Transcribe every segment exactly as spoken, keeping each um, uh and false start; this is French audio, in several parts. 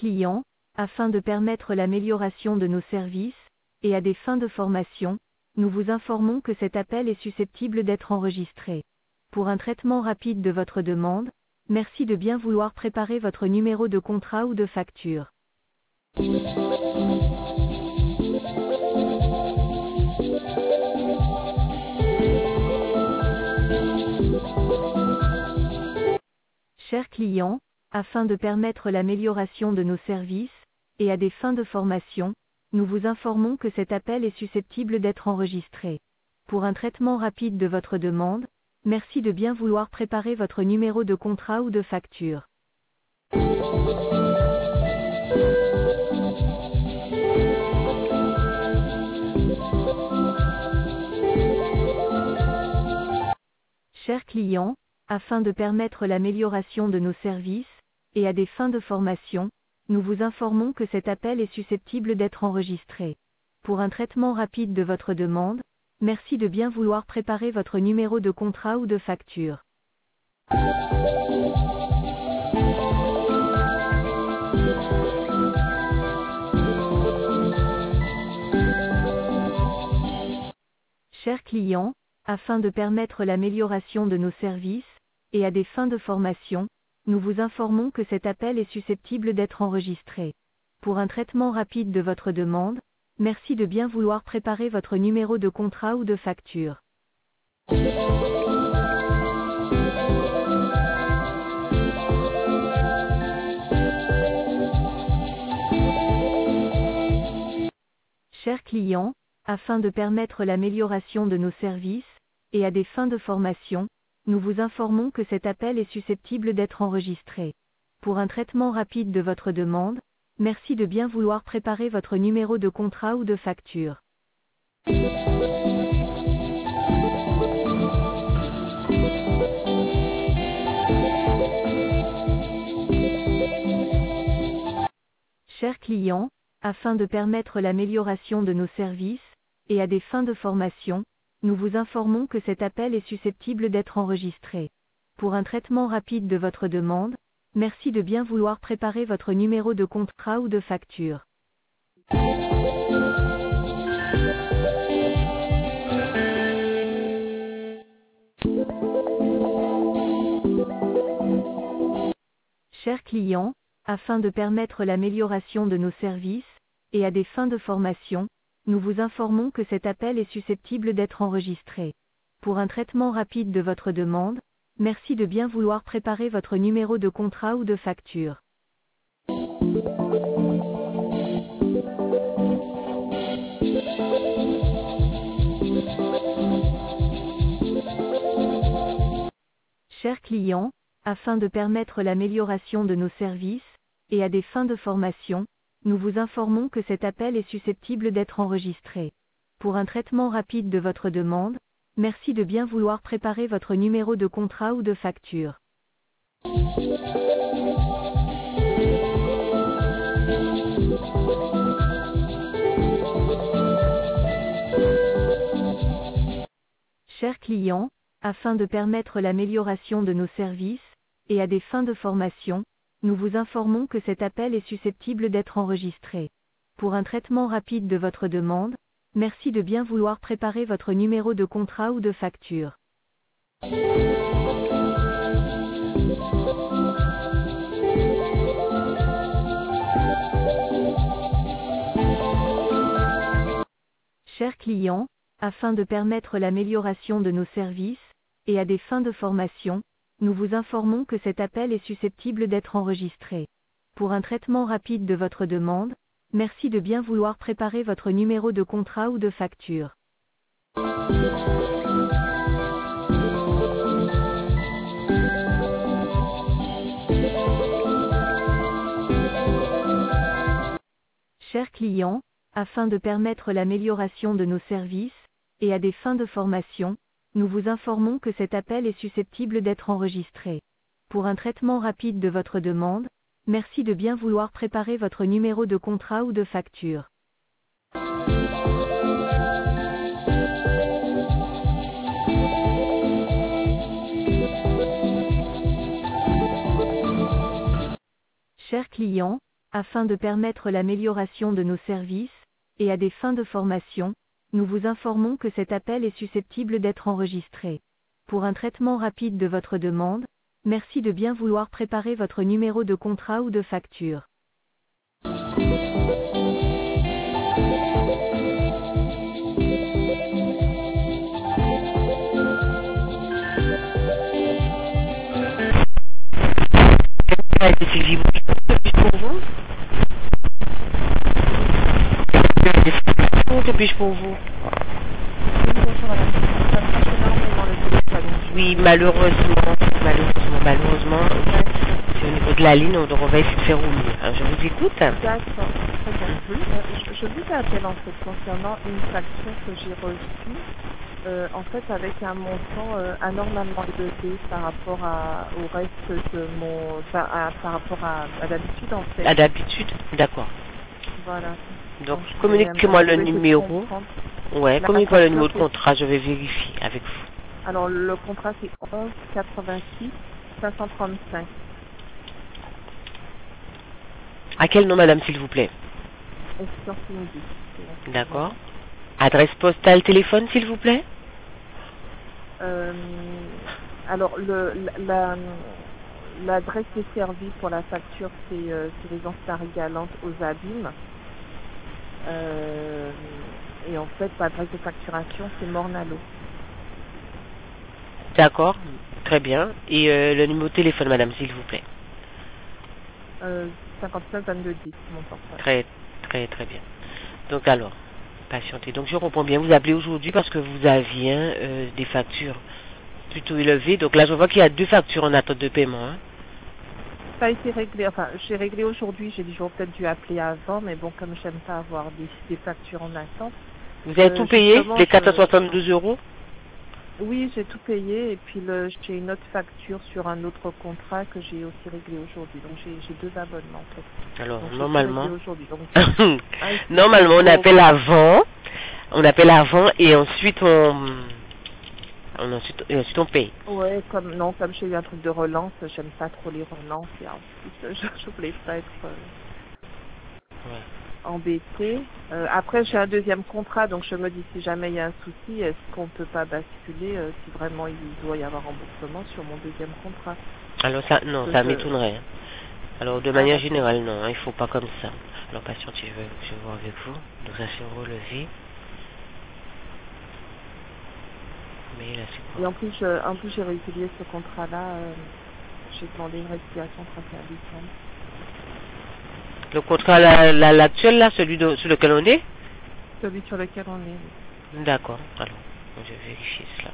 client, afin de permettre l'amélioration de nos services, et à des fins de formation, nous vous informons que cet appel est susceptible d'être enregistré. Pour un traitement rapide de votre demande, merci de bien vouloir préparer votre numéro de contrat ou de facture. Chers clients, afin de permettre l'amélioration de nos services, et à des fins de formation, nous vous informons que cet appel est susceptible d'être enregistré. Pour un traitement rapide de votre demande, merci de bien vouloir préparer votre numéro de contrat ou de facture. Chers clients, afin de permettre l'amélioration de nos services, et à des fins de formation, nous vous informons que cet appel est susceptible d'être enregistré. Pour un traitement rapide de votre demande, merci de bien vouloir préparer votre numéro de contrat ou de facture. Chers clients, afin de permettre l'amélioration de nos services, et à des fins de formation, nous vous informons que cet appel est susceptible d'être enregistré. Pour un traitement rapide de votre demande, merci de bien vouloir préparer votre numéro de contrat ou de facture. Chers clients, afin de permettre l'amélioration de nos services, et à des fins de formation, nous vous informons que cet appel est susceptible d'être enregistré. Pour un traitement rapide de votre demande, merci de bien vouloir préparer votre numéro de contrat ou de facture. Chers clients, afin de permettre l'amélioration de nos services, et à des fins de formation, nous vous informons que cet appel est susceptible d'être enregistré. Pour un traitement rapide de votre demande, merci de bien vouloir préparer votre numéro de contrat ou de facture. Chers clients, afin de permettre l'amélioration de nos services, et à des fins de formation, nous vous informons que cet appel est susceptible d'être enregistré. Pour un traitement rapide de votre demande, merci de bien vouloir préparer votre numéro de contrat ou de facture. Chers clients, afin de permettre l'amélioration de nos services, et à des fins de formation, nous vous informons que cet appel est susceptible d'être enregistré. Pour un traitement rapide de votre demande, merci de bien vouloir préparer votre numéro de contrat ou de facture. Chers clients, afin de permettre l'amélioration de nos services, et à des fins de formation, nous vous informons que cet appel est susceptible d'être enregistré. Pour un traitement rapide de votre demande, merci de bien vouloir préparer votre numéro de contrat ou de facture. Chers clients, afin de permettre l'amélioration de nos services, et à des fins de formation, nous vous informons que cet appel est susceptible d'être enregistré. Pour un traitement rapide de votre demande, merci de bien vouloir préparer votre numéro de contrat ou de facture. Chers clients, afin de permettre l'amélioration de nos services, et à des fins de formation, nous vous informons que cet appel est susceptible d'être enregistré. Pour un traitement rapide de votre demande, merci de bien vouloir préparer votre numéro de contrat ou de facture. Chers clients, Afin de permettre l'amélioration de nos services, et à des fins de formation, nous vous informons que cet appel est susceptible d'être enregistré. Pour un traitement rapide de votre demande, merci de bien vouloir préparer votre numéro de contrat ou de facture. C'est Sylvie, pour vous. Que puis-je pour vous? Oui, bonjour madame. Ça marche énormément le téléphone. Oui, malheureusement, malheureusement, malheureusement, c'est au niveau de la ligne, donc on va essayer de faire au mieux. Alors, je vous écoute. D'accord, très bien. Mhm. Euh, je, je vous appelle en fait concernant une facture que j'ai reçue, euh, en fait avec un montant euh, anormalement élevé par rapport à, au reste de mon, enfin, à- par rapport à, à d'habitude en fait. À d'habitude, d'accord. Voilà. Donc, je communiquez-moi voulais le essayer de numéro. comprendre. Ouais, La communiquez-moi le facture, numéro de c'est- contrat, je vais vérifier avec vous. Alors le contrat c'est onze quatre-vingt-six cinq cent trente-cinq. À quel nom, madame, s'il vous plaît? Esther Cindy. D'accord. Adresse postale, téléphone, s'il vous plaît? Euh, alors, le, la, l'adresse des services pour la facture, c'est euh, c'est Résidence Paris Galante aux Abîmes. Euh, et en fait, l'adresse de facturation, c'est Mornalo. D'accord, très bien. Et euh, le numéro de téléphone, madame, s'il vous plaît? Euh, cinquante-neuf vingt-deux dix, mon portable. Très, très, très bien. Donc alors, patientez. Donc je reprends bien, vous appelez aujourd'hui parce que vous aviez euh, des factures plutôt élevées. Donc là, je vois qu'il y a deux factures en attente de paiement. Hein. Ça a été réglé, enfin, j'ai réglé aujourd'hui, j'ai dit j'aurais peut-être dû appeler avant, mais bon, comme j'aime pas avoir des, des factures en attente. Vous avez Euh, tout payé, justement, les je- quatre cent soixante-douze euros? Oui, j'ai tout payé et puis le, j'ai une autre facture sur un autre contrat que j'ai aussi réglé aujourd'hui. Donc j'ai, j'ai deux abonnements en fait. Alors, Donc, j'ai normalement, tout réglé aujourd'hui. Donc, ah, il faut- normalement, on faut- appelle avant, on appelle avant et ensuite on, on ensuite, et ensuite on paye. Ouais, comme non, comme j'ai eu un truc de relance, j'aime pas trop les relances et en plus je, je voulais pas être euh, Ouais. embêtée. Euh, après j'ai un deuxième contrat, donc je me dis si jamais il y a un souci, est-ce qu'on peut pas basculer euh, si vraiment il doit y avoir remboursement sur mon deuxième contrat? Alors ça, non, Que ça je- m'étonnerait. hein. Alors de Ah, manière d'accord. générale, non, hein, il faut pas comme ça. Alors patiente, je vais, je vais voir avec vous. Donc ça c'est relevé. Mais là c'est Et quoi? en plus, je, en plus j'ai résilié ce contrat-là. euh, j'ai demandé une résiliation le trente et un décembre. Le contrat la- la- l'actuel là, celui de, sur lequel on est? Celui sur lequel on est. Oui. D'accord. Alors, je vais vérifier cela.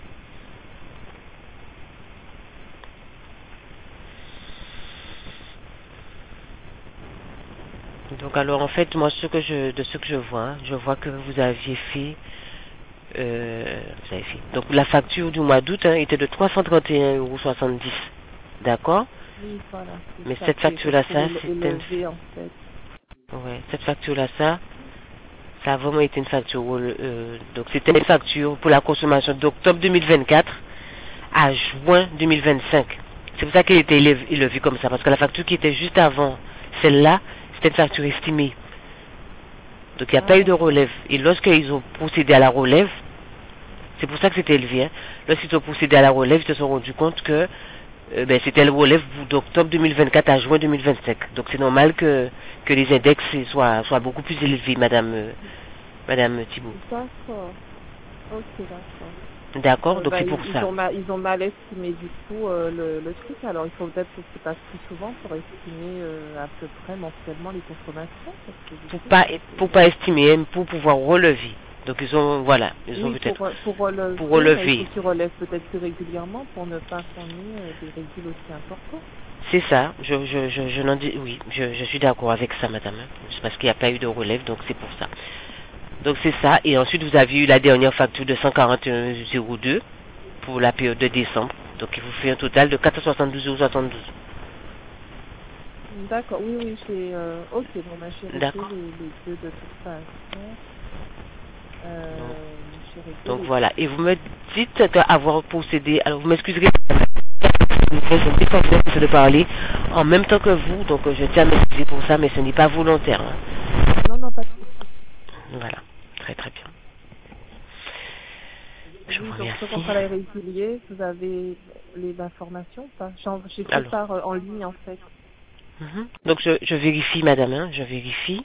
Donc alors en fait, moi ce que je, de ce que je vois, hein, je vois que vous aviez fait, euh, vous avez fait. Donc la facture du mois d'août hein, était de trois cent trente et un euros soixante-dix. D'accord. Oui, voilà. c'est Mais ça cette qui est facture-là, ça, retrouvé c'était une... élevé, en fait. Ouais, cette facture-là, ça, ça a vraiment été une facture. Euh, donc c'était une facture pour la consommation d'octobre deux mille vingt-quatre à juin deux mille vingt-cinq. C'est pour ça qu'elle était élevée, élevée comme ça, parce que la facture qui était juste avant celle-là, c'était une facture estimée. Donc il n'y a Ah, pas eu de d'accord. relève. Et lorsqu'ils ont procédé à la relève, c'est pour ça que c'était élevé. Hein. Lorsqu'ils ont procédé à la relève, ils se sont rendus compte que euh, ben, c'était le relève d'octobre deux mille vingt-quatre à juin deux mille vingt-cinq. Donc c'est normal que, que les index soient, soient beaucoup plus élevés, Madame, euh, Madame Thibault. D'accord. Ok, d'accord. D'accord, Euh, donc bah, c'est ils, pour ils ça. ont mal, ils ont mal estimé du coup euh, le, le truc. Alors il faut peut-être que je passe plus souvent pour estimer euh, à peu près mensuellement les consommations. Parce que du Pour coup, pas, ça fait- pour pas estimer, hein, pour pouvoir relever. Donc ils ont, voilà, ils ont Oui, peut-être, pour, pour relever, pour mais il relever. faut qu'ils relèvent peut-être plus régulièrement pour ne pas qu'on ait euh, des régules aussi importants. C'est ça, je, je, je, je n'en dis, oui, je, je suis d'accord avec ça, madame. hein. C'est parce qu'il n'y a pas eu de relève, donc c'est pour ça. Donc c'est ça, et ensuite vous avez eu la dernière facture de cent quarante et un virgule zéro deux pour la période de décembre. Donc il vous fait un total de quatre cent soixante-douze virgule soixante-douze. D'accord, oui, oui, j'ai... Euh, ok, bon, bah, j'ai réglé D'accord. les, les deux de toute façon. Euh, j'ai réglé Donc les voilà, et vous me dites qu'avoir procédé, alors vous m'excuserez, c'est des candidats qui essaient de parler en même temps que vous, donc euh, je tiens à m'excuser pour ça, mais ce n'est pas volontaire. Hein. Non, non, pas de souci. Voilà, très très bien. Je Oui, vous donc remercie. ce contrat est résilié, vous avez les informations ou pas? J'en- J'ai fait Alors. par euh, en ligne en fait. Mhm. Donc je, je vérifie, madame, hein, je vérifie.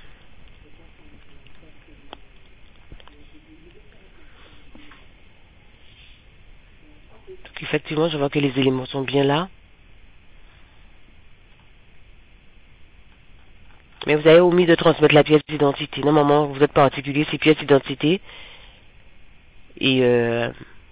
Donc effectivement, je vois que les éléments sont bien là. Mais vous avez omis de transmettre la pièce d'identité. Normalement, vous êtes particulier, c'est pièce d'identité. Et euh,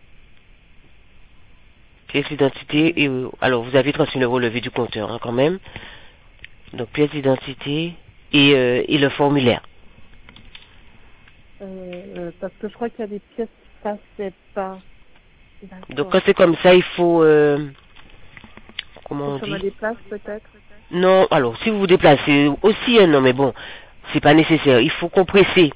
pièce d'identité. Et euh, alors, vous avez transmis le relevé du compteur, hein, quand même. Donc pièce d'identité et, euh, et le formulaire. Euh, euh, parce que je crois qu'il y a des pièces qui passaient pas. Donc D'accord. quand c'est comme ça, il faut... Euh, comment Faut on que je me dit? déplace peut-être. Non, alors si vous vous déplacez aussi, hein, non mais bon, c'est pas nécessaire. Il faut compresser.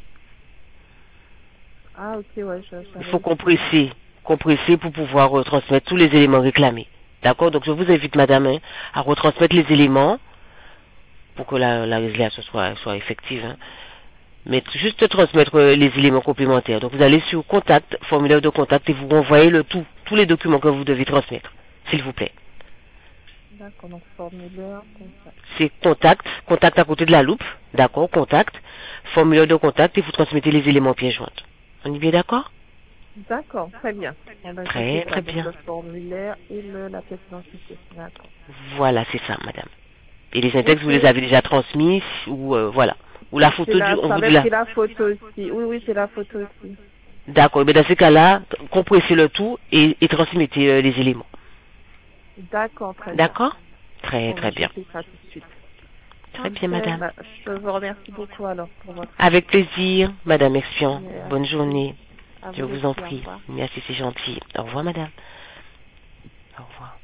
Ah ok, ouais, je Il savais faut ici. compresser, compresser pour pouvoir retransmettre tous les éléments réclamés. D'accord? Donc je vous invite, madame, hein, à retransmettre les éléments pour que la, la résiliation soit, soit effective. Hein. Mais juste transmettre euh, les éléments complémentaires. Donc vous allez sur contact, formulaire de contact, et vous renvoyez le tout, tous les documents que vous devez transmettre, s'il vous plaît. D'accord, donc formulaire, contact. C'est contact, contact à côté de la loupe, d'accord, contact, formulaire de contact, et vous transmettez les éléments pièces jointes. On est bien d'accord? D'accord, très bien. Bon, ben, je Très fais ça, très donc bien. le formulaire et le, la pièce d'identité. D'accord. Voilà, c'est ça, madame. Et les index, vous Ok. les avez déjà transmis, ou euh, voilà. Ou la C'est photo du... là, On vous j'avais dit là. pris la photo aussi. Oui, oui, c'est la photo aussi. D'accord, mais dans ces cas-là, compressez le tout et, et transmettez euh, les éléments. D'accord, très bien. D'accord? Très Bon, très ben, je bien. fais ça tout de suite. Très Ok, bien, madame. bah, je vous remercie beaucoup alors pour votre aide. Avec plaisir, madame Expion. Bonne Merci. journée. À Je vous vous en aussi, au prie. revoir. Merci, c'est gentil. Au revoir, madame. Au revoir.